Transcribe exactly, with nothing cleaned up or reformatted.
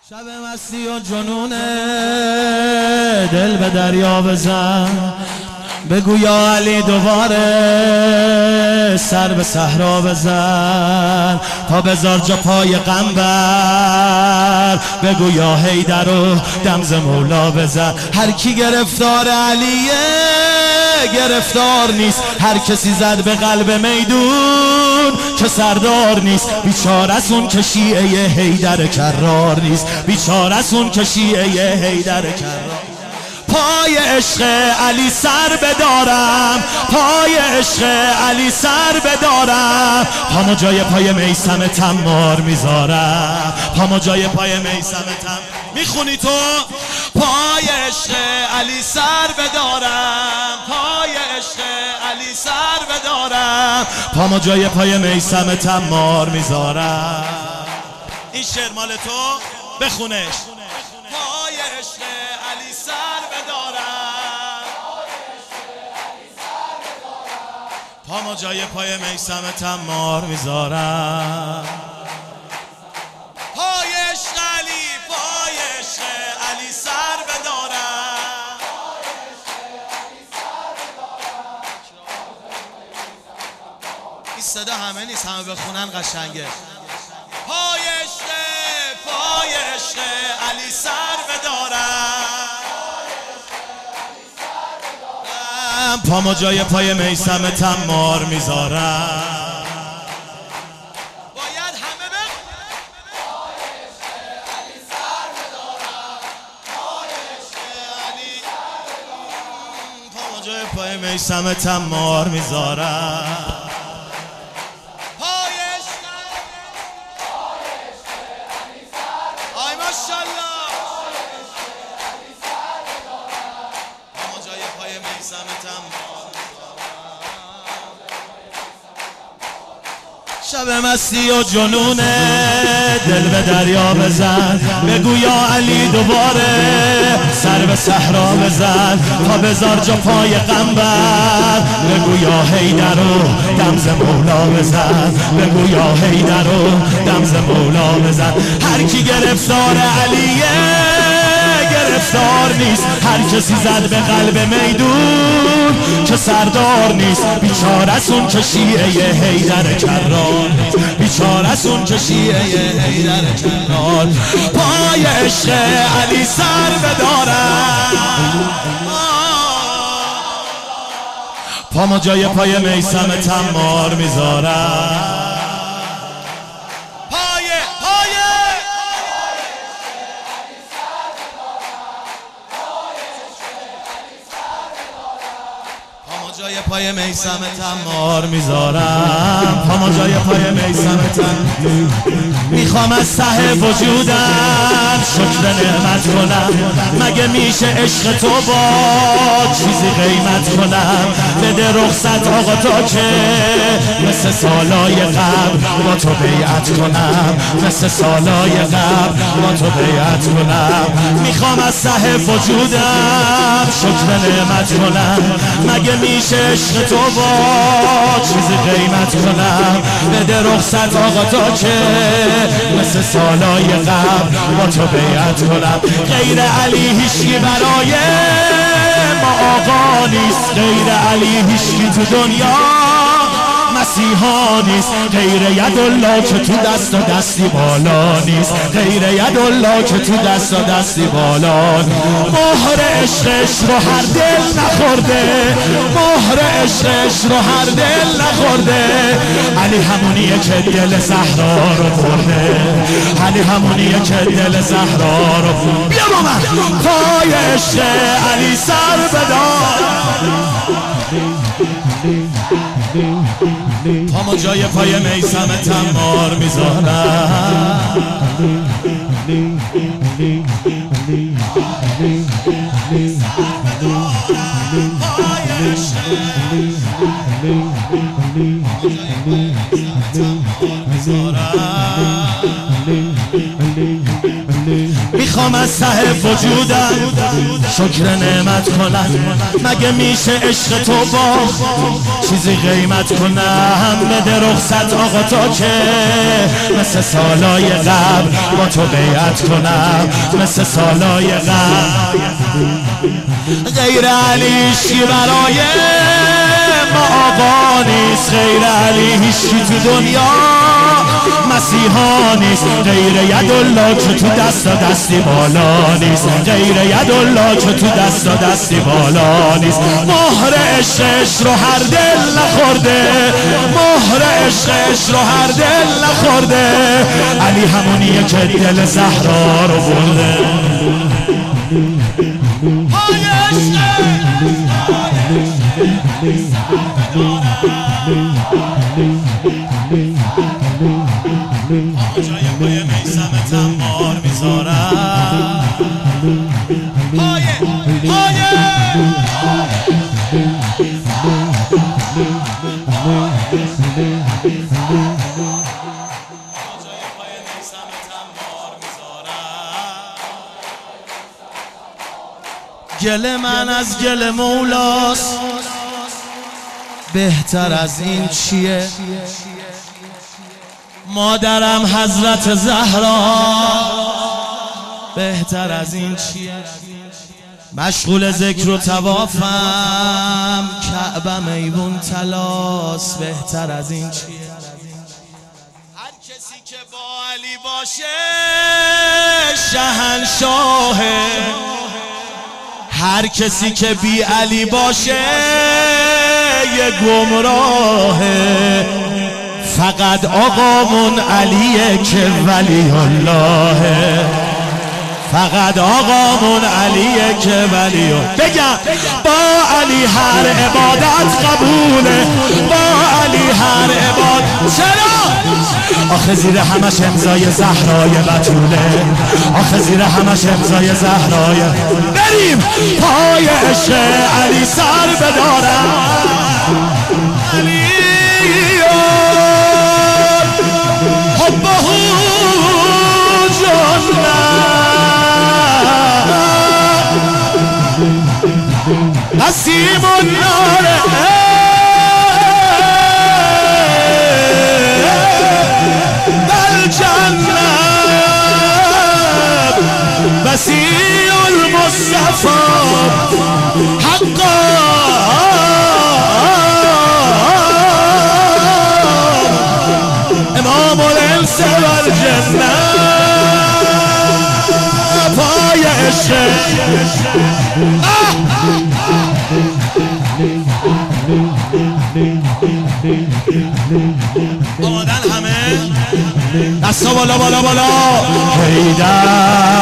شب مستی و جنونه دل به دریا بزن، بگو یا علی دوباره سر به صحرا بزن، پا بذار جا پای غم بر، بگو یا حیدر و دم ز مولا بزن. هر کی گرفتار علیه گرفتار نیست، هر کسی زد به قلب میدون که سردار نیست. بیچاره است اون که شیعه حیدر کرار نیست، بیچاره است اون که شیعه حیدر کرار. پای عشق علی سر بدارم، پای عشق علی سر بدارم، پامو جای پای میثم تمار میذارم، پامو جای پای میثم تمار. میخونی تو؟ پای عشق علی سر بدارم، پای عشق علی سر بدارم، پامو جای پای میثم تمار میذارم. این شعر مال تو، بخونش. پای عشق علی سر بدارم، پامو جای پای میثم تمار میذارم. پای عشق علی، پای عشق علی سر بدارم، این صدا همه نیست، همه بخونن قشنگه. پای عشق، پای عشق علی سر بدارم، پامو جای پای میثم تمار میذارم. باید همه به پای عشق علی سر بدارم، پای عشق علی، پامو جای پای میثم تمار میذارم. شب مستی و جنونه دل به دریا بزن، بگو یا علی دوباره سر به صحرا بزن، پا بذار جا پای غم بر، بگو یا حیدر و دم ز مولا بزن، بگو یا حیدر و دم ز مولا بزن. هر کی گرفتار علیه گرفتار نیست، هر کسی زد به قلب میدون که سردار نیست. بیچاره است اون که شیعه حیدر کرار نیست، بیچاره است اون که شیعه حیدر کرار. پای عشق علی سر بدارم، پامو جای پای میثم تمار میذارم. جای پای میثم تمار میذارم، پامو جای پای میثم تمار. میخوام از ته وجودم شکر نعمت کنم، مگه میشه عشق تو با چیزی قیمت کنم؟ بده رخصت آقا تا که مثل سالای قبل با تو بیعت کنم، مثل سالای قبل با تو بیعت کنم. میخوام از ته وجودم شکر نعمت کنم، مگه میشه عشق تو با چیزی قیمت کنم؟ بده رخصت آقا تا که مثل سالای قبل با تو بیعت کنم. غیر علی هیچکی برای ما آقا نیست، غیر علی هیچکی تو دنیا مسیحا نیست، غیر یدالله که تو دست و دستی بالا نیست، غیر یدالله که تو دست و دستی بالا. مهر عشقش رو هر دل نخورده، مهر عشقش رو هر دل نخورده. علی همونیه که دل زهرا رو خورده، علی همونیه که دل زهرا رو خورده. بیا با من پای عشق علی سر بدار، پامو جای پای میثم تمار میذارم. میخوام از ته وجودم شکر نعمت کنم. مگه میشه عشق تو با چیزی قیمت کنم؟ بده رخصت آقا تا که مثل سالای قبل با تو بیعت کنم، مثل سالای قبل. غیر علیشی برای ما آقا نیست، غیر علی هیچی تو دنیا مسیحا نیست، غیر یدالله که تو دست دستی بالا نیست، غیر یدالله که تو دست دستی بالا نیست. مهر عشقش رو هر دل نخورده، مهر عشقش رو هر دل نخورده، علی همونیه که دل زهرا رو برده. پای جای پای میثم تمار میذارم، پای پای گل من از گل مولاست، بهتر از این چیه؟ مادرم حضرت زهرا، بهتر از این چیه؟ مشغول ذکر و توافم، کعبه میبون تلاس، بهتر از این چیه؟ هر کسی که با علی باشه شهنشاهه، هر کسی که بی علی باشه یه گمراهه. فقط آقامون علیه که ولی اللهه، فقط آقامون علیه که ولی الله. بگم با علی هر عبادت قبوله، با علی هر عبادت. چرا؟ آخه زیر همش امضای زهرای بتوله، آخه زیر همش امضای زهرای. بریم پای عشق علی سر بدارم، علی حبه جنة نسیم النار بالجنة وسیع المصطفى حقا امام الانس والجنة پای عشق. آمادن همه دستا بالا بالا بالا. حیدر